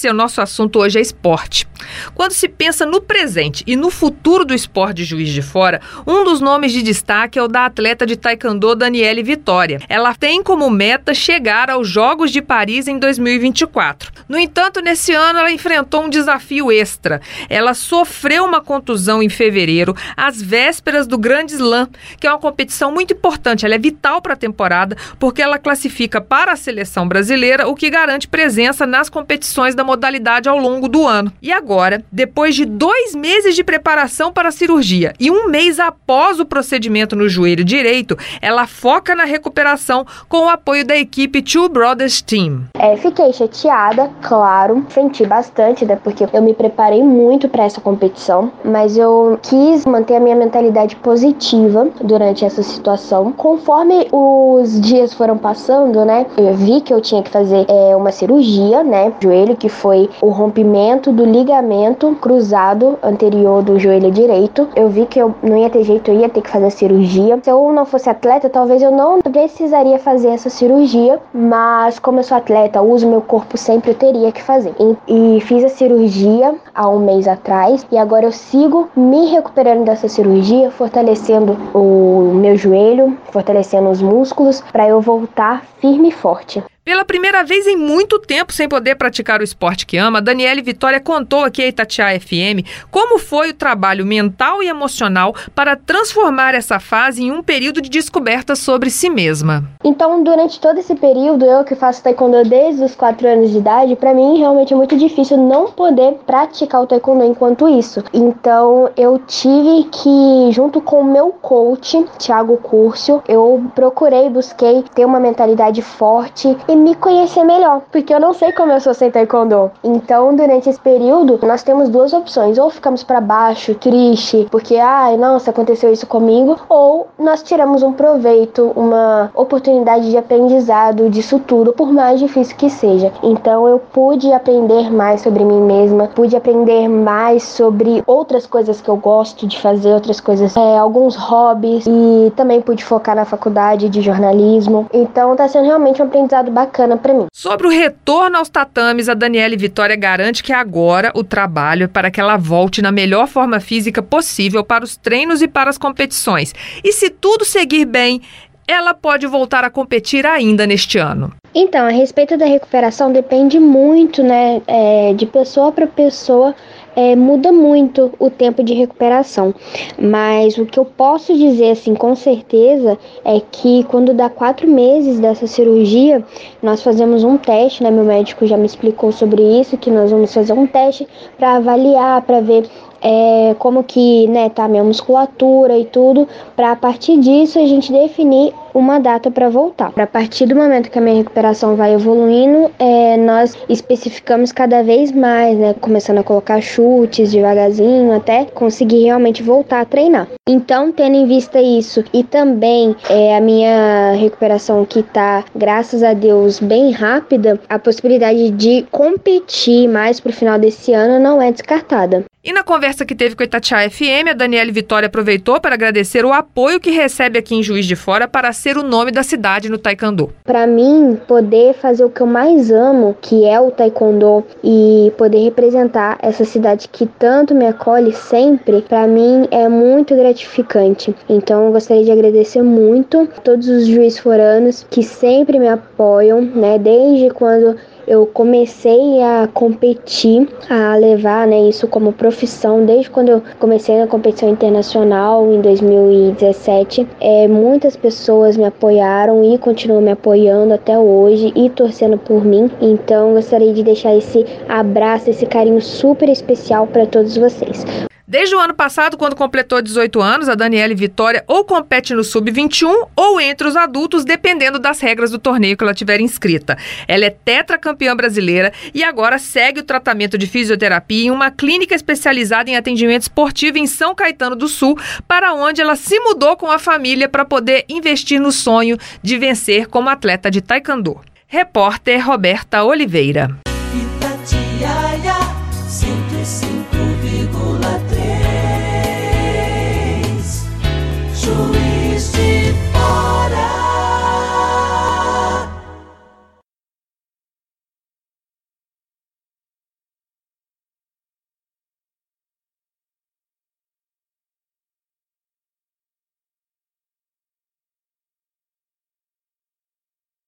o nosso assunto hoje é esporte. Quando se pensa no presente e no futuro do esporte de Juiz de Fora, um dos nomes de destaque é o da atleta de taekwondo Daniele Vitória. Ela tem como meta chegar aos Jogos de Paris em 2024. No entanto, nesse ano ela enfrentou um desafio extra. Ela sofreu uma contusão em fevereiro, às vésperas do Grand Slam, que é uma competição muito importante. Ela é vital para a temporada, porque ela classifica para a seleção brasileira, o que garante presença nas competições da modalidade ao longo do ano. E agora, depois de 2 meses de preparação para a cirurgia e 1 mês após o procedimento no joelho direito, ela foca na recuperação com o apoio da equipe Two Brothers Team. Fiquei chateada, claro, senti bastante, né, porque eu me preparei muito para essa competição, mas eu quis manter a minha mentalidade positiva durante essa situação. Conforme os dias foram passando, né, eu vi que eu tinha que fazer uma cirurgia, né, joelho, que foi o rompimento do ligamento cruzado anterior do joelho direito. Eu vi que eu não ia ter jeito, eu ia ter que fazer a cirurgia. Se eu não fosse atleta, talvez eu não precisaria fazer essa cirurgia, mas como eu sou atleta, uso meu corpo sempre, eu teria que fazer. E fiz a cirurgia há 1 mês atrás e agora eu sigo me recuperando dessa cirurgia, fortalecendo o meu joelho, fortalecendo os músculos para eu voltar firme e forte. Pela primeira vez em muito tempo sem poder praticar o esporte que ama, Daniele Vitória contou aqui a Itatiaia FM como foi o trabalho mental e emocional para transformar essa fase em um período de descoberta sobre si mesma. Então, durante todo esse período, eu que faço taekwondo desde os 4 anos de idade, para mim realmente é muito difícil não poder praticar o taekwondo enquanto isso. Então, eu tive que, junto com o meu coach, Thiago Curcio, eu busquei ter uma mentalidade forte e me conhecer melhor, porque eu não sei como eu sou sem taekwondo. Então, durante esse período, nós temos 2 opções: ou ficamos para baixo, triste, porque, nossa, aconteceu isso comigo, ou nós tiramos um proveito, uma oportunidade de aprendizado disso tudo, por mais difícil que seja. Então, eu pude aprender mais sobre mim mesma, pude aprender mais sobre outras coisas que eu gosto de fazer, outras coisas, alguns hobbies, e também pude focar na faculdade de jornalismo. Então, tá sendo realmente um aprendizado bacana para mim. Sobre o retorno aos tatames, a Daniele Vitória garante que agora o trabalho é para que ela volte na melhor forma física possível para os treinos e para as competições. E se tudo seguir bem, ela pode voltar a competir ainda neste ano. Então, a respeito da recuperação, depende muito, né, de pessoa para pessoa. Muda muito o tempo de recuperação, mas o que eu posso dizer assim com certeza é que quando dá 4 meses dessa cirurgia, nós fazemos um teste, né? Meu médico já me explicou sobre isso, que nós vamos fazer um teste para avaliar, para ver como que, né, tá a minha musculatura e tudo, para a partir disso a gente definir uma data para voltar. A partir do momento que a minha recuperação vai evoluindo, nós especificamos cada vez mais, né, começando a colocar chutes devagarzinho até conseguir realmente voltar a treinar. Então, tendo em vista isso e também a minha recuperação que tá, graças a Deus, bem rápida, a possibilidade de competir mais pro final desse ano não é descartada. E na conversa que teve com a Itatiaia FM, a Daniele Vitória aproveitou para agradecer o apoio que recebe aqui em Juiz de Fora para ser o nome da cidade no taekwondo. Para mim, poder fazer o que eu mais amo, que é o taekwondo, e poder representar essa cidade que tanto me acolhe sempre, para mim é muito gratificante. Então, eu gostaria de agradecer muito a todos os juiz foranos que sempre me apoiam, né, desde quando eu comecei a competir, a levar, né, isso como profissão, desde quando eu comecei na competição internacional em 2017. Muitas pessoas me apoiaram e continuam me apoiando até hoje e torcendo por mim. Então, gostaria de deixar esse abraço, esse carinho super especial para todos vocês. Desde o ano passado, quando completou 18 anos, a Daniele Vitória ou compete no Sub-21 ou entre os adultos, dependendo das regras do torneio que ela tiver inscrita. Ela é tetracampeã brasileira e agora segue o tratamento de fisioterapia em uma clínica especializada em atendimento esportivo em São Caetano do Sul, para onde ela se mudou com a família para poder investir no sonho de vencer como atleta de taekwondo. Repórter Roberta Oliveira.